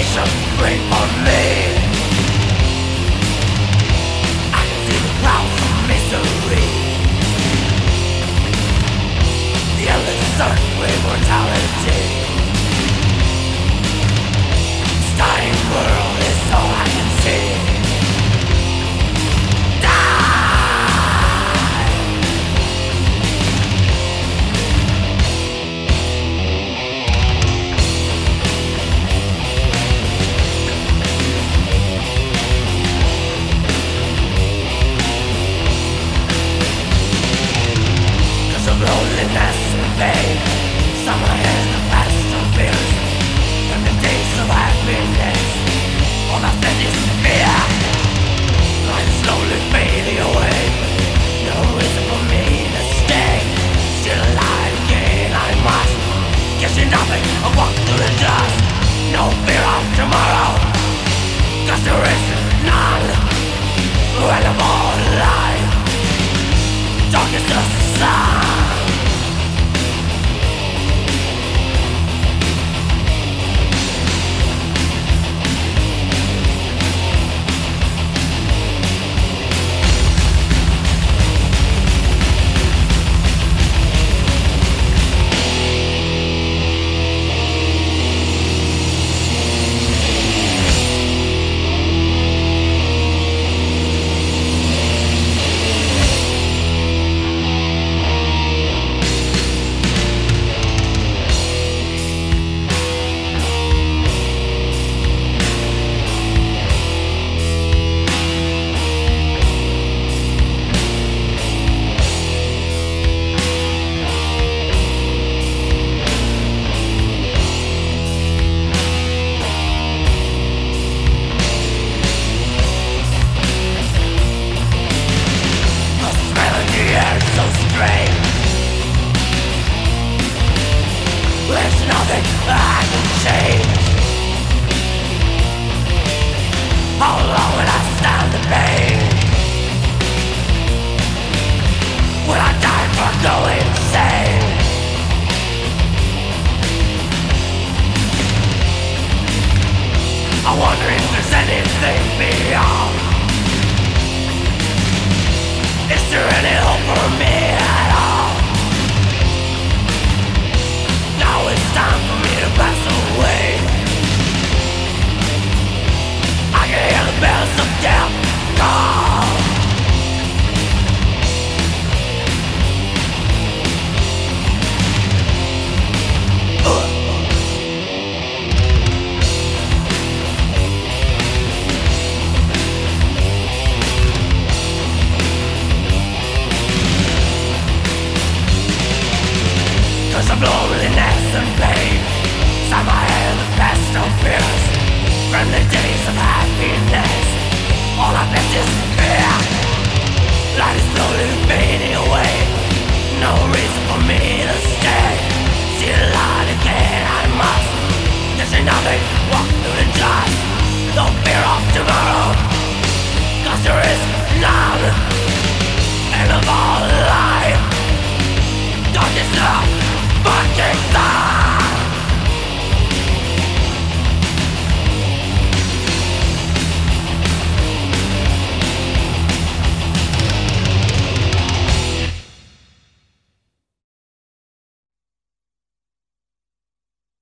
wait for me. I can see the clouds of misery. The endless earthquake mortality. This dying world is all I can see. Loneliness and pain. Summer is the best of fears. And the days of happiness, all that's left is fear. I'm slowly fading away. No reason for me to stay. Still alive again, I must. Guessing nothing, I walk through the dust. No fear of tomorrow, 'cause there is none. When I'm all alive, dark is the sun. There's nothing I can change. How long will I stand the pain? Will I die for going insane? I wonder if there's anything beyond. Is there any hope for me at all? Now it's time for me to pass away. I can hear the bells of death call. Cause of loneliness and pain, some I hear the best of fears. From the days of happiness, all I've left is fear. Light is slowly fading away. No reason for me to stay. See the light again, I must. There's nothing, walk through the dust. No fear of tomorrow, 'cause there is none.